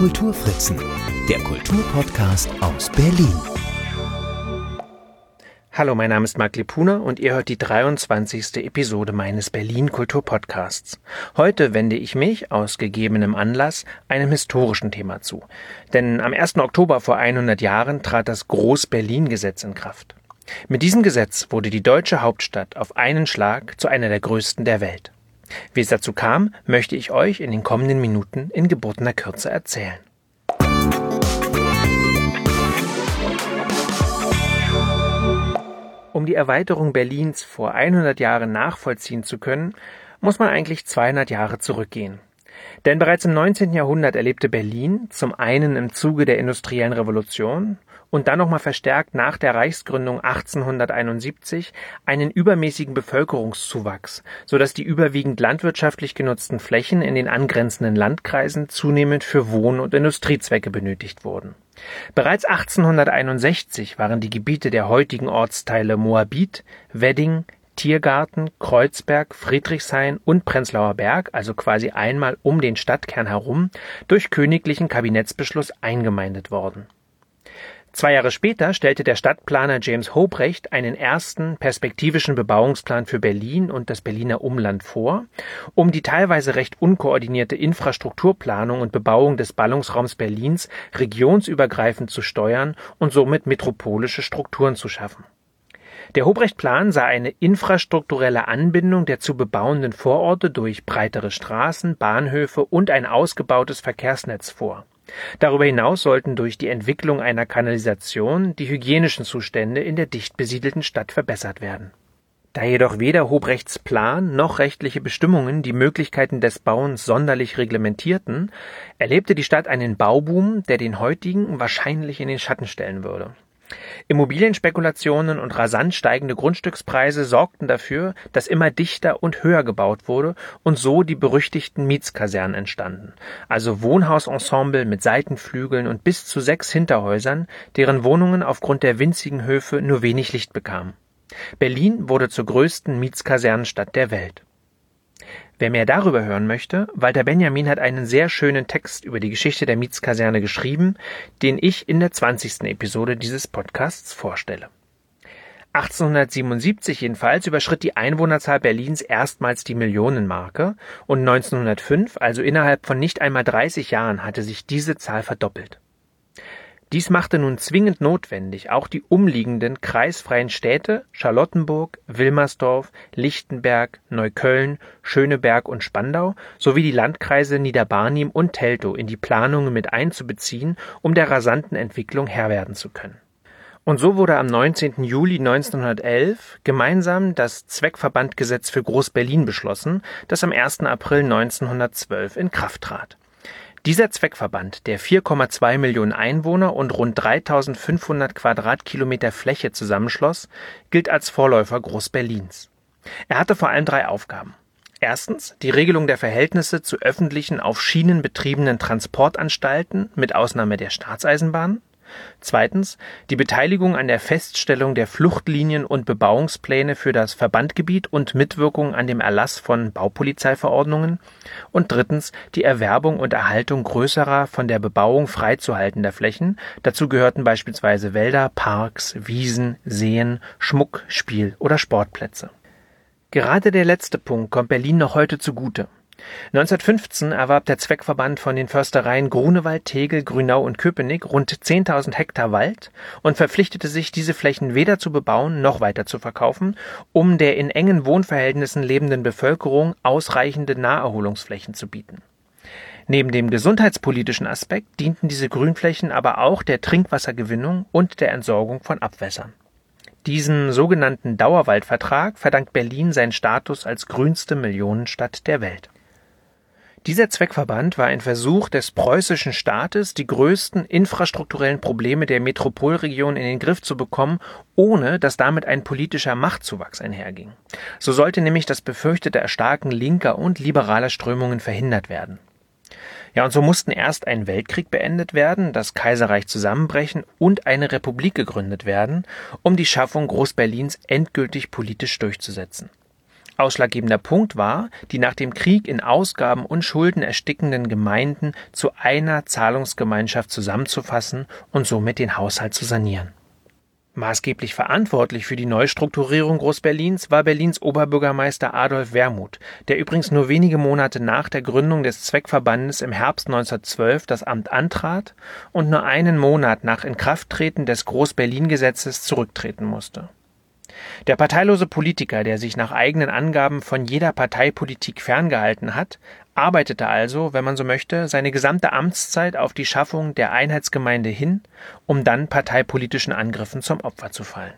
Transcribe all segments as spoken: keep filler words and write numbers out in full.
Kulturfritzen, der Kulturpodcast aus Berlin. Hallo, mein Name ist Marc Lipuna und ihr hört die dreiundzwanzigste Episode meines Berlin-Kultur-Podcasts. Heute wende ich mich, aus gegebenem Anlass, einem historischen Thema zu. Denn am ersten Oktober vor hundert Jahren trat das Groß-Berlin-Gesetz in Kraft. Mit diesem Gesetz wurde die deutsche Hauptstadt auf einen Schlag zu einer der größten der Welt. Wie es dazu kam, möchte ich euch in den kommenden Minuten in gebotener Kürze erzählen. Um die Erweiterung Berlins vor hundert Jahren nachvollziehen zu können, muss man eigentlich zweihundert Jahre zurückgehen. Denn bereits im neunzehnten Jahrhundert erlebte Berlin, zum einen im Zuge der industriellen Revolution und dann nochmal verstärkt nach der Reichsgründung achtzehnhunderteinundsiebzig, einen übermäßigen Bevölkerungszuwachs, sodass die überwiegend landwirtschaftlich genutzten Flächen in den angrenzenden Landkreisen zunehmend für Wohn- und Industriezwecke benötigt wurden. Bereits achtzehnhunderteinundsechzig waren die Gebiete der heutigen Ortsteile Moabit, Wedding, Tiergarten, Kreuzberg, Friedrichshain und Prenzlauer Berg, also quasi einmal um den Stadtkern herum, durch königlichen Kabinettsbeschluss eingemeindet worden. Zwei Jahre später stellte der Stadtplaner James Hobrecht einen ersten perspektivischen Bebauungsplan für Berlin und das Berliner Umland vor, um die teilweise recht unkoordinierte Infrastrukturplanung und Bebauung des Ballungsraums Berlins regionsübergreifend zu steuern und somit metropolische Strukturen zu schaffen. Der Hobrecht-Plan sah eine infrastrukturelle Anbindung der zu bebauenden Vororte durch breitere Straßen, Bahnhöfe und ein ausgebautes Verkehrsnetz vor. Darüber hinaus sollten durch die Entwicklung einer Kanalisation die hygienischen Zustände in der dicht besiedelten Stadt verbessert werden. Da jedoch weder Hobrechts Plan noch rechtliche Bestimmungen die Möglichkeiten des Bauens sonderlich reglementierten, erlebte die Stadt einen Bauboom, der den heutigen wahrscheinlich in den Schatten stellen würde. Immobilienspekulationen und rasant steigende Grundstückspreise sorgten dafür, dass immer dichter und höher gebaut wurde und so die berüchtigten Mietskasernen entstanden, also Wohnhausensemble mit Seitenflügeln und bis zu sechs Hinterhäusern, deren Wohnungen aufgrund der winzigen Höfe nur wenig Licht bekamen. Berlin wurde zur größten Mietskasernenstadt der Welt. Wer mehr darüber hören möchte, Walter Benjamin hat einen sehr schönen Text über die Geschichte der Mietskaserne geschrieben, den ich in der zwanzigsten Episode dieses Podcasts vorstelle. achtzehnhundertsiebenundsiebzig jedenfalls überschritt die Einwohnerzahl Berlins erstmals die Millionenmarke und neunzehnhundertfünf, also innerhalb von nicht einmal dreißig Jahren, hatte sich diese Zahl verdoppelt. Dies machte nun zwingend notwendig, auch die umliegenden kreisfreien Städte Charlottenburg, Wilmersdorf, Lichtenberg, Neukölln, Schöneberg und Spandau sowie die Landkreise Niederbarnim und Teltow in die Planungen mit einzubeziehen, um der rasanten Entwicklung Herr werden zu können. Und so wurde am neunzehnten Juli neunzehnhundertelf gemeinsam das Zweckverbandgesetz für Groß-Berlin beschlossen, das am ersten April neunzehnhundertzwölf in Kraft trat. Dieser Zweckverband, der vier Komma zwei Millionen Einwohner und rund dreitausendfünfhundert Quadratkilometer Fläche zusammenschloss, gilt als Vorläufer Groß-Berlins. Er hatte vor allem drei Aufgaben. Erstens die Regelung der Verhältnisse zu öffentlichen auf Schienen betriebenen Transportanstalten mit Ausnahme der Staatseisenbahn. Zweitens die Beteiligung an der Feststellung der Fluchtlinien und Bebauungspläne für das Verbandgebiet und Mitwirkung an dem Erlass von Baupolizeiverordnungen. Und drittens die Erwerbung und Erhaltung größerer, von der Bebauung freizuhaltender Flächen. Dazu gehörten beispielsweise Wälder, Parks, Wiesen, Seen, Schmuck, Spiel- oder Sportplätze. Gerade der letzte Punkt kommt Berlin noch heute zugute. neunzehnhundertfünfzehn erwarb der Zweckverband von den Förstereien Grunewald, Tegel, Grünau und Köpenick rund zehntausend Hektar Wald und verpflichtete sich, diese Flächen weder zu bebauen noch weiter zu verkaufen, um der in engen Wohnverhältnissen lebenden Bevölkerung ausreichende Naherholungsflächen zu bieten. Neben dem gesundheitspolitischen Aspekt dienten diese Grünflächen aber auch der Trinkwassergewinnung und der Entsorgung von Abwässern. Diesem sogenannten Dauerwaldvertrag verdankt Berlin seinen Status als grünste Millionenstadt der Welt. Dieser Zweckverband war ein Versuch des preußischen Staates, die größten infrastrukturellen Probleme der Metropolregion in den Griff zu bekommen, ohne dass damit ein politischer Machtzuwachs einherging. So sollte nämlich das befürchtete Erstarken linker und liberaler Strömungen verhindert werden. Ja, und so mussten erst ein Weltkrieg beendet werden, das Kaiserreich zusammenbrechen und eine Republik gegründet werden, um die Schaffung Groß-Berlins endgültig politisch durchzusetzen. Ausschlaggebender Punkt war, die nach dem Krieg in Ausgaben und Schulden erstickenden Gemeinden zu einer Zahlungsgemeinschaft zusammenzufassen und somit den Haushalt zu sanieren. Maßgeblich verantwortlich für die Neustrukturierung Groß-Berlins war Berlins Oberbürgermeister Adolf Wermuth, der übrigens nur wenige Monate nach der Gründung des Zweckverbandes im Herbst neunzehnhundertzwölf das Amt antrat und nur einen Monat nach Inkrafttreten des Groß-Berlin-Gesetzes zurücktreten musste. Der parteilose Politiker, der sich nach eigenen Angaben von jeder Parteipolitik ferngehalten hat, arbeitete also, wenn man so möchte, seine gesamte Amtszeit auf die Schaffung der Einheitsgemeinde hin, um dann parteipolitischen Angriffen zum Opfer zu fallen.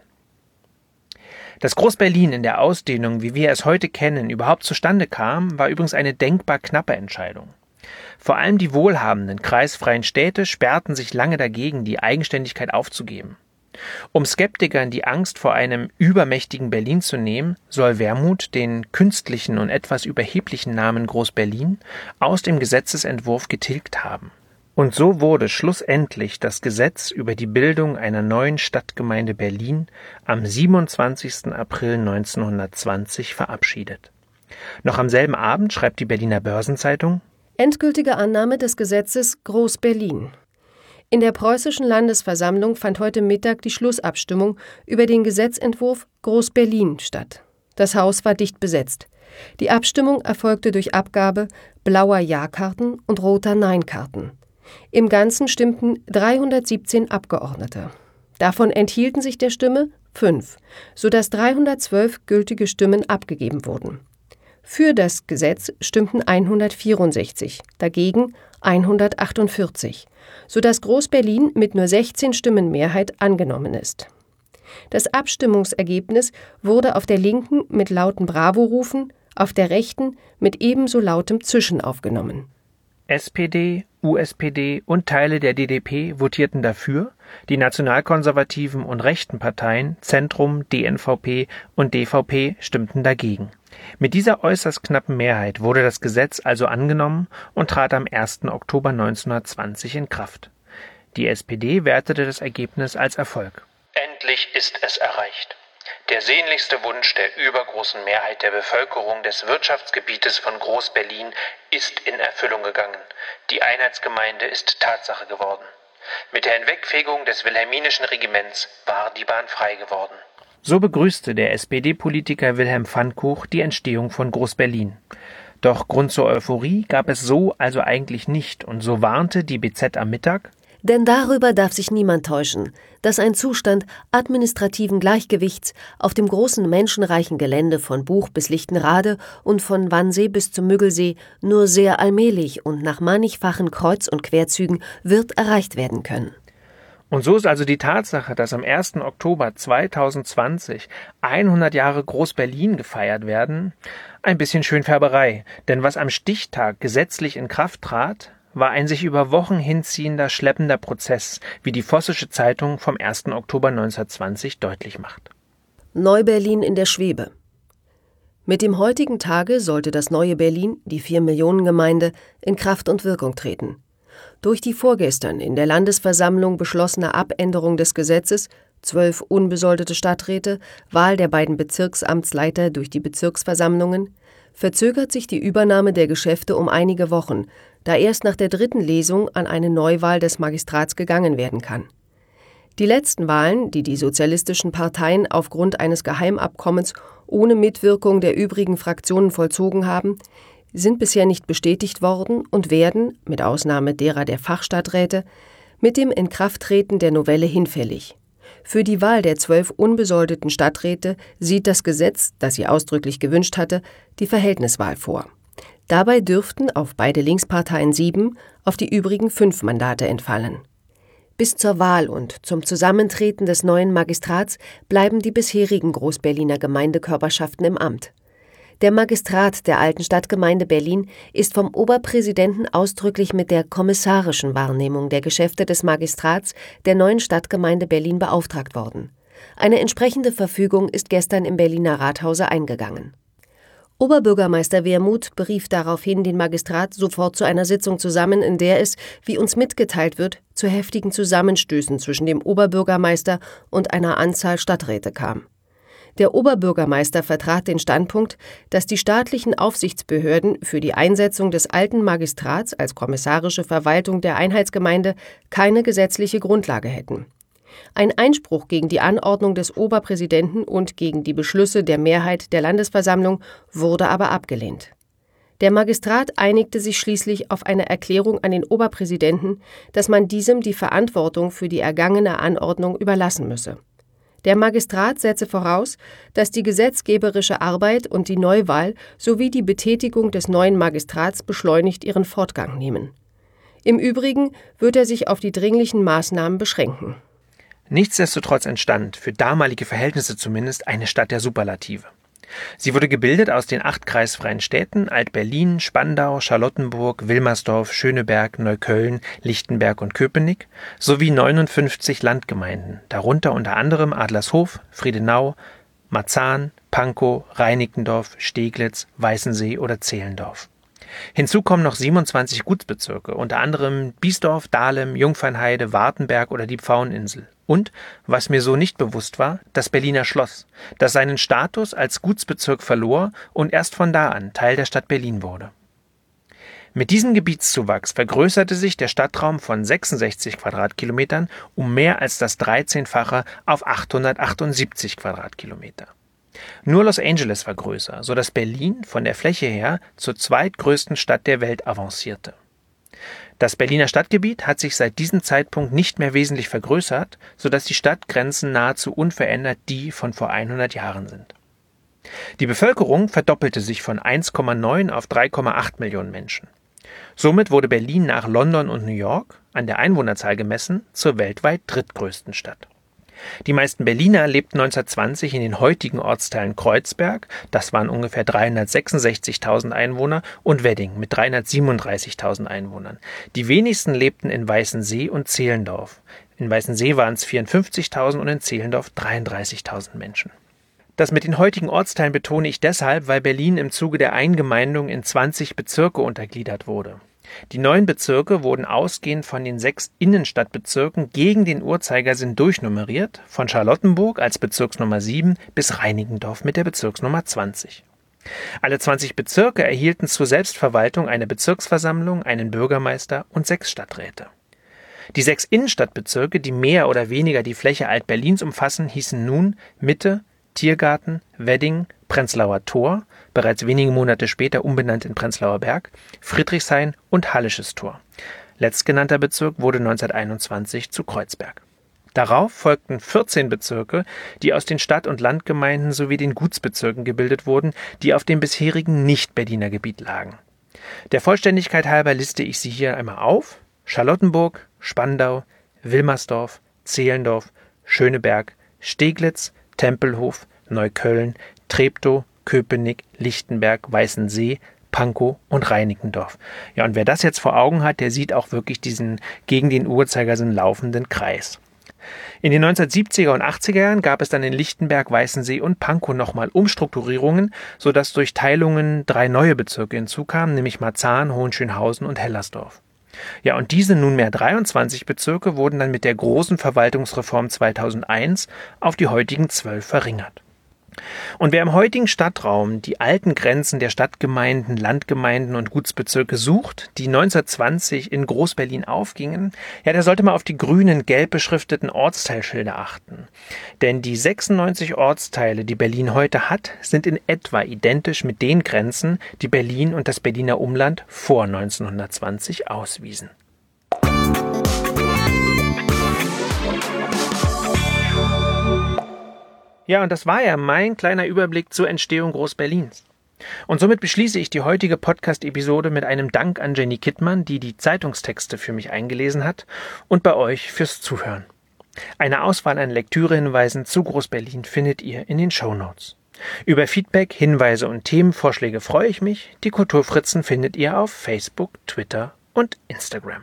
Dass Groß-Berlin in der Ausdehnung, wie wir es heute kennen, überhaupt zustande kam, war übrigens eine denkbar knappe Entscheidung. Vor allem die wohlhabenden, kreisfreien Städte sperrten sich lange dagegen, die Eigenständigkeit aufzugeben. Um Skeptikern die Angst vor einem übermächtigen Berlin zu nehmen, soll Wermuth den künstlichen und etwas überheblichen Namen Groß-Berlin aus dem Gesetzesentwurf getilgt haben. Und so wurde schlussendlich das Gesetz über die Bildung einer neuen Stadtgemeinde Berlin am siebenundzwanzigsten April neunzehnhundertzwanzig verabschiedet. Noch am selben Abend schreibt die Berliner Börsenzeitung: Endgültige Annahme des Gesetzes Groß-Berlin. In der Preußischen Landesversammlung fand heute Mittag die Schlussabstimmung über den Gesetzentwurf Groß-Berlin statt. Das Haus war dicht besetzt. Die Abstimmung erfolgte durch Abgabe blauer Ja-Karten und roter Nein-Karten. Im Ganzen stimmten dreihundertsiebzehn Abgeordnete. Davon enthielten sich der Stimme fünf, sodass dreihundertzwölf gültige Stimmen abgegeben wurden. Für das Gesetz stimmten hundertvierundsechzig, dagegen hundertachtundvierzig, sodass Groß-Berlin mit nur sechzehn Stimmen Mehrheit angenommen ist. Das Abstimmungsergebnis wurde auf der Linken mit lauten Bravo-Rufen, auf der Rechten mit ebenso lautem Zischen aufgenommen. S P D, U S P D und Teile der D D P votierten dafür, die nationalkonservativen und rechten Parteien Zentrum, D N V P und D V P stimmten dagegen. Mit dieser äußerst knappen Mehrheit wurde das Gesetz also angenommen und trat am ersten Oktober neunzehnhundertzwanzig in Kraft. Die S P D wertete das Ergebnis als Erfolg. Endlich ist es erreicht. Der sehnlichste Wunsch der übergroßen Mehrheit der Bevölkerung des Wirtschaftsgebietes von Groß-Berlin ist in Erfüllung gegangen. Die Einheitsgemeinde ist Tatsache geworden. Mit der Hinwegfegung des wilhelminischen Regiments war die Bahn frei geworden. So begrüßte der S P D-Politiker Wilhelm Pfannkuch die Entstehung von Groß-Berlin. Doch Grund zur Euphorie gab es so also eigentlich nicht, und so warnte die B Z am Mittag: Denn darüber darf sich niemand täuschen, dass ein Zustand administrativen Gleichgewichts auf dem großen menschenreichen Gelände von Buch bis Lichtenrade und von Wannsee bis zum Müggelsee nur sehr allmählich und nach mannigfachen Kreuz- und Querzügen wird erreicht werden können. Und so ist also die Tatsache, dass am ersten Oktober zweitausendzwanzig hundert Jahre Groß-Berlin gefeiert werden, ein bisschen Schönfärberei. Denn was am Stichtag gesetzlich in Kraft trat, war ein sich über Wochen hinziehender, schleppender Prozess, wie die Vossische Zeitung vom ersten Oktober neunzehnhundertzwanzig deutlich macht. Neu-Berlin in der Schwebe. Mit dem heutigen Tage sollte das neue Berlin, die Vier-Millionen-Gemeinde, in Kraft und Wirkung treten. Durch die vorgestern in der Landesversammlung beschlossene Abänderung des Gesetzes, zwölf unbesoldete Stadträte, Wahl der beiden Bezirksamtsleiter durch die Bezirksversammlungen, verzögert sich die Übernahme der Geschäfte um einige Wochen, da erst nach der dritten Lesung an eine Neuwahl des Magistrats gegangen werden kann. Die letzten Wahlen, die die sozialistischen Parteien aufgrund eines Geheimabkommens ohne Mitwirkung der übrigen Fraktionen vollzogen haben, sind bisher nicht bestätigt worden und werden, mit Ausnahme derer der Fachstadträte, mit dem Inkrafttreten der Novelle hinfällig. Für die Wahl der zwölf unbesoldeten Stadträte sieht das Gesetz, das sie ausdrücklich gewünscht hatte, die Verhältniswahl vor. Dabei dürften auf beide Linksparteien sieben, auf die übrigen fünf Mandate entfallen. Bis zur Wahl und zum Zusammentreten des neuen Magistrats bleiben die bisherigen Groß-Berliner Gemeindekörperschaften im Amt. Der Magistrat der alten Stadtgemeinde Berlin ist vom Oberpräsidenten ausdrücklich mit der kommissarischen Wahrnehmung der Geschäfte des Magistrats der neuen Stadtgemeinde Berlin beauftragt worden. Eine entsprechende Verfügung ist gestern im Berliner Rathause eingegangen. Oberbürgermeister Wermuth berief daraufhin den Magistrat sofort zu einer Sitzung zusammen, in der es, wie uns mitgeteilt wird, zu heftigen Zusammenstößen zwischen dem Oberbürgermeister und einer Anzahl Stadträte kam. Der Oberbürgermeister vertrat den Standpunkt, dass die staatlichen Aufsichtsbehörden für die Einsetzung des alten Magistrats als kommissarische Verwaltung der Einheitsgemeinde keine gesetzliche Grundlage hätten. Ein Einspruch gegen die Anordnung des Oberpräsidenten und gegen die Beschlüsse der Mehrheit der Landesversammlung wurde aber abgelehnt. Der Magistrat einigte sich schließlich auf eine Erklärung an den Oberpräsidenten, dass man diesem die Verantwortung für die ergangene Anordnung überlassen müsse. Der Magistrat setze voraus, dass die gesetzgeberische Arbeit und die Neuwahl sowie die Betätigung des neuen Magistrats beschleunigt ihren Fortgang nehmen. Im Übrigen wird er sich auf die dringlichen Maßnahmen beschränken. Nichtsdestotrotz entstand, für damalige Verhältnisse zumindest, eine Stadt der Superlative. Sie wurde gebildet aus den acht kreisfreien Städten Alt-Berlin, Spandau, Charlottenburg, Wilmersdorf, Schöneberg, Neukölln, Lichtenberg und Köpenick sowie neunundfünfzig Landgemeinden, darunter unter anderem Adlershof, Friedenau, Marzahn, Pankow, Reinickendorf, Steglitz, Weißensee oder Zehlendorf. Hinzu kommen noch siebenundzwanzig Gutsbezirke, unter anderem Biesdorf, Dahlem, Jungfernheide, Wartenberg oder die Pfaueninsel. Und, was mir so nicht bewusst war, das Berliner Schloss, das seinen Status als Gutsbezirk verlor und erst von da an Teil der Stadt Berlin wurde. Mit diesem Gebietszuwachs vergrößerte sich der Stadtraum von sechsundsechzig Quadratkilometern um mehr als das dreizehnfache auf achthundertachtundsiebzig Quadratkilometer. Nur Los Angeles war größer, sodass Berlin von der Fläche her zur zweitgrößten Stadt der Welt avancierte. Das Berliner Stadtgebiet hat sich seit diesem Zeitpunkt nicht mehr wesentlich vergrößert, sodass die Stadtgrenzen nahezu unverändert die von vor hundert Jahren sind. Die Bevölkerung verdoppelte sich von eins Komma neun auf drei Komma acht Millionen Menschen. Somit wurde Berlin nach London und New York, an der Einwohnerzahl gemessen, zur weltweit drittgrößten Stadt. Die meisten Berliner lebten neunzehnhundertzwanzig in den heutigen Ortsteilen Kreuzberg, das waren ungefähr dreihundertsechsundsechzigtausend Einwohner, und Wedding mit dreihundertsiebenunddreißigtausend Einwohnern. Die wenigsten lebten in Weißensee und Zehlendorf. In Weißensee waren es vierundfünfzigtausend und in Zehlendorf dreiunddreißigtausend Menschen. Das mit den heutigen Ortsteilen betone ich deshalb, weil Berlin im Zuge der Eingemeindung in zwanzig Bezirke untergliedert wurde. Die neun Bezirke wurden ausgehend von den sechs Innenstadtbezirken gegen den Uhrzeigersinn durchnummeriert, von Charlottenburg als Bezirksnummer sieben bis Reinickendorf mit der Bezirksnummer zwanzig. Alle zwanzig Bezirke erhielten zur Selbstverwaltung eine Bezirksversammlung, einen Bürgermeister und sechs Stadträte. Die sechs Innenstadtbezirke, die mehr oder weniger die Fläche Alt-Berlins umfassen, hießen nun Mitte, Tiergarten, Wedding, Prenzlauer Tor, bereits wenige Monate später umbenannt in Prenzlauer Berg, Friedrichshain und Hallisches Tor. Letztgenannter Bezirk wurde neunzehnhunderteinundzwanzig zu Kreuzberg. Darauf folgten vierzehn Bezirke, die aus den Stadt- und Landgemeinden sowie den Gutsbezirken gebildet wurden, die auf dem bisherigen Nicht-Berliner Gebiet lagen. Der Vollständigkeit halber liste ich sie hier einmal auf: Charlottenburg, Spandau, Wilmersdorf, Zehlendorf, Schöneberg, Steglitz, Tempelhof, Neukölln, Treptow, Köpenick, Lichtenberg, Weißensee, Pankow und Reinickendorf. Ja, und wer das jetzt vor Augen hat, der sieht auch wirklich diesen gegen den Uhrzeigersinn laufenden Kreis. In den neunzehnhundertsiebziger und achtziger Jahren gab es dann in Lichtenberg, Weißensee und Pankow nochmal Umstrukturierungen, sodass durch Teilungen drei neue Bezirke hinzukamen, nämlich Marzahn, Hohenschönhausen und Hellersdorf. Ja, und diese nunmehr dreiundzwanzig Bezirke wurden dann mit der großen Verwaltungsreform zweitausendeins auf die heutigen zwölf verringert. Und wer im heutigen Stadtraum die alten Grenzen der Stadtgemeinden, Landgemeinden und Gutsbezirke sucht, die neunzehnhundertzwanzig in Groß-Berlin aufgingen, ja, der sollte mal auf die grünen, gelb beschrifteten Ortsteilschilder achten. Denn die sechsundneunzig Ortsteile, die Berlin heute hat, sind in etwa identisch mit den Grenzen, die Berlin und das Berliner Umland vor neunzehnhundertzwanzig auswiesen. Ja, und das war ja mein kleiner Überblick zur Entstehung Groß-Berlins. Und somit beschließe ich die heutige Podcast-Episode mit einem Dank an Jenny Kittmann, die die Zeitungstexte für mich eingelesen hat, und bei euch fürs Zuhören. Eine Auswahl an Lektürehinweisen zu Groß-Berlin findet ihr in den Shownotes. Über Feedback, Hinweise und Themenvorschläge freue ich mich. Die Kulturfritzen findet ihr auf Facebook, Twitter und Instagram.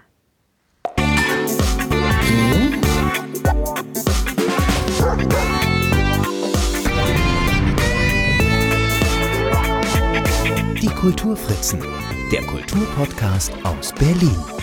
Die Kulturfritzen, der Kulturpodcast aus Berlin.